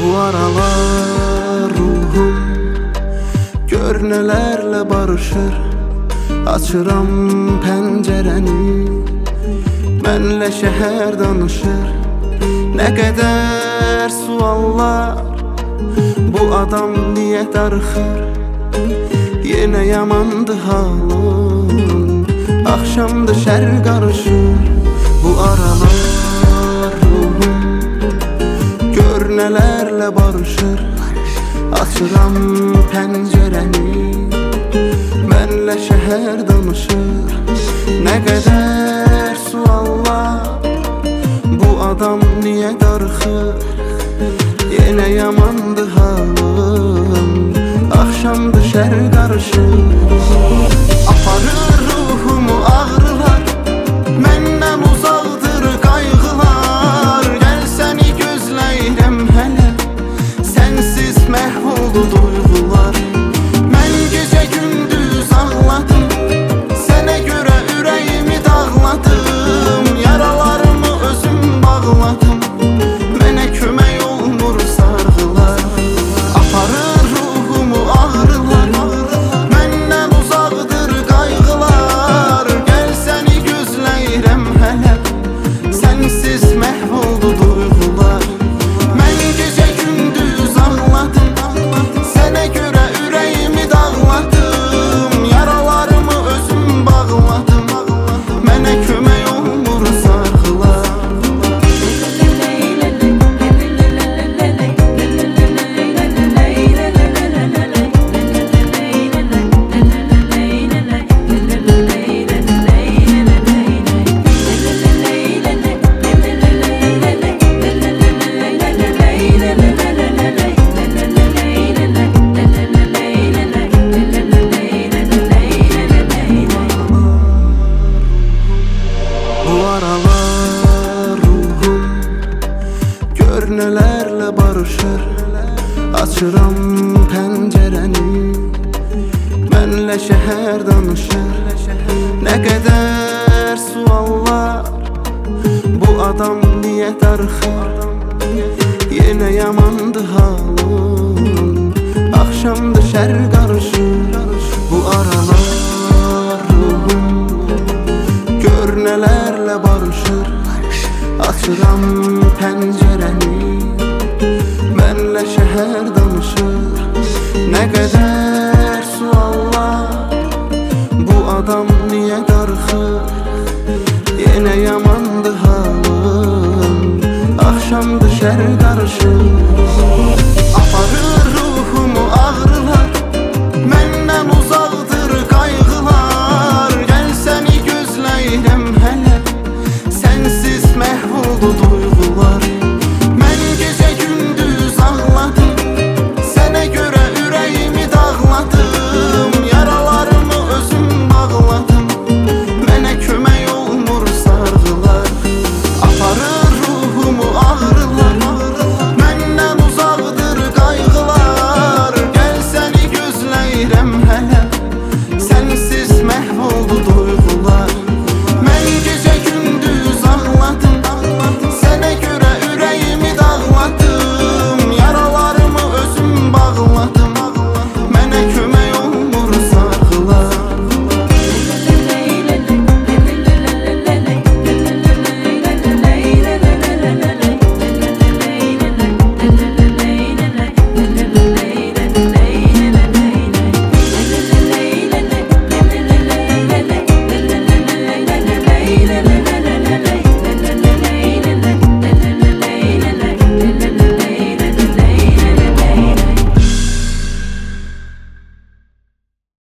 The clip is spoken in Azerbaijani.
Bu aralar ruhum gör nelerle barışır. Açıram pəncərəni, mənlə şəhər danışır. Nə qədər suallar, bu adam niyə darıxır? Yenə yamandı halım, axşamdı şər qarışır. Bu aralar ruhum gör nələrlə barışır. Açıram pəncərəni, mənlə şəhər danışır. Nə qədər suallar, bu adam niyə darıxır? Yenə yamandı halım, axşamdı şər qarışır. Aparır ruhumu ağrılar, məndən uzaqdır qayğılar. Gəl səni gözləyirəm hələ, sənsiz məhv oldu duyğular. Mən gecə gündüz ağladım, sənə görə ürəyimi dağladım. Yaralarımı özüm bağladım, mənə kömək olmur sarğılar. Aparır ruhumu ağrılar, məndən uzaqdır qayğılar. Gəl səni gözləyirəm hələ, sənsiz məhv oldu duyğular. Mən gecə gündüz ağladım, sənə görə ürəyimi dağladım. Yaralarımı özüm bağladım, mənə kömək olmur sarğılar. Bu aralar ruhum gör nələrlə barışır. Açıram pəncərəni, mənlə şəhər danışır. Nə qədər suallar, bu adam niyə darıxır? Yenə yamandı halım, axşamdı şər qarışır. Bu aralar ruhum gör nələrlə barışır. Açıram pəncərəni, mənlə şəhər danışır. Nə qədər